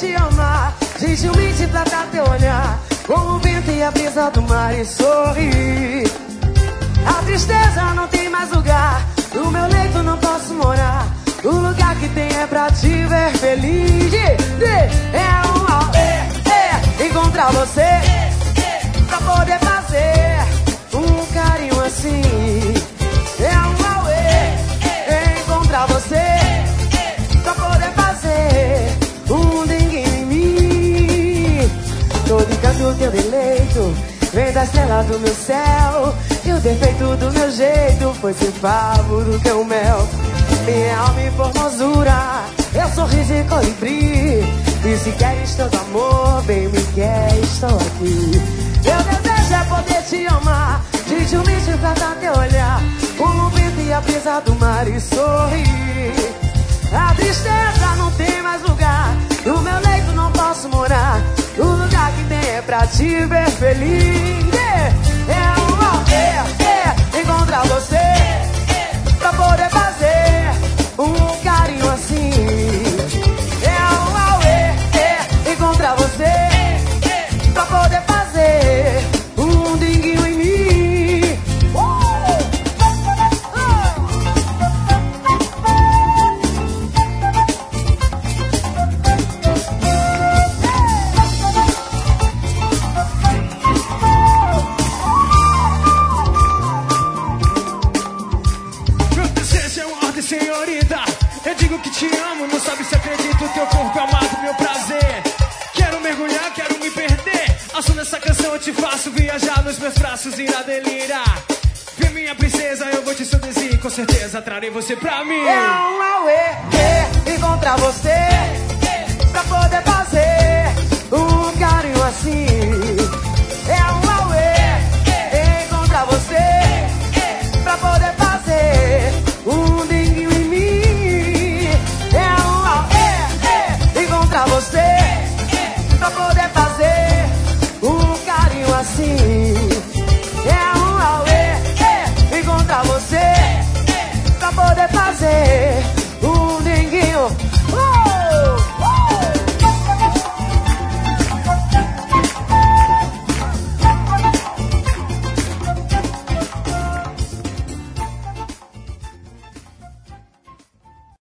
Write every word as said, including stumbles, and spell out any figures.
te amar. Gentilmente tratar teu olhar como o vento e a brisa do mar e sorrir. A tristeza não tem mais lugar, no meu leito não posso morar. O lugar que tem é pra te ver feliz. É um é, é, encontrar você, pra poder fazer um carinho assim. É um é, é, encontrar você, pra poder fazer um denguinho em mim. Todo encanto teu deleito vem da estrela do meu céu, e o defeito do meu jeito foi ser favo do teu mel. Minha alma e formosura, eu sorriso de colibri. E se queres todo amor, bem me quer, estou aqui. Meu desejo é poder te amar, gentilmente tratar teu olhar como o vento e a brisa do mar e sorrir. A tristeza não tem mais lugar, no meu leito não posso morar. O lugar que tem é pra te ver feliz. É uma é, é, encontrar você, pra poder fazer um carinho assim. É uma é, é, encontrar você, pra poder fazer um dinguinho em mim. Uh! Senhorita, eu digo que te amo, não sabe se acredito. Teu corpo é amado, meu prazer. Quero mergulhar, quero me perder. Assumo essa canção, eu te faço viajar nos meus braços, irá delirar. Vem minha princesa, eu vou te seduzir, com certeza trarei você pra mim. É um auê, é, encontrar você, pra poder fazer um carinho assim. É um auê, é, encontrar você, pra poder fazer um denguinho em mim. É um auê, é, encontrar você, pra poder fazer um carinho assim. É um auê, é, encontrar você, pra poder fazer